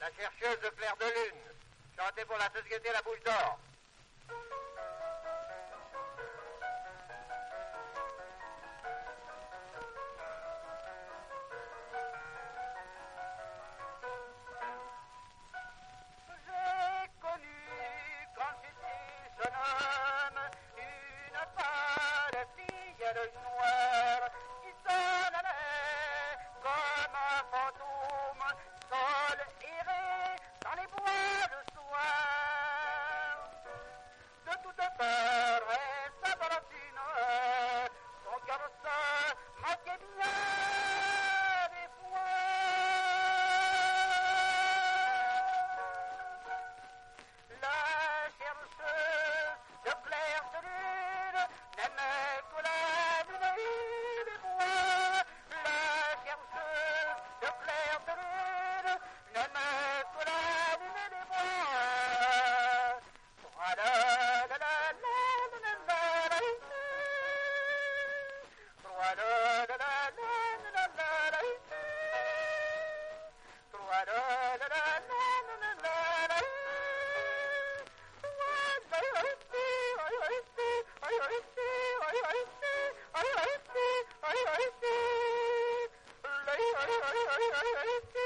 la chercheuse de clair de lune, chantée pour la société La Bouche d'Or. J'ai connu, quand j'étais jeune homme, une pâle fille noire qui s'en allait comme un fantôme, seul errer dans les bois le soir. De toute peur et sa Valentine, son cœur se manquait bien des fois. La chercheuse de clair de lune n'aimait que la lune des bois. La chercheuse de clair de lune n'aimait que la lune des bois. Tra la la la la la la la. Tra la la la la la la la. Tra la la la la la la. I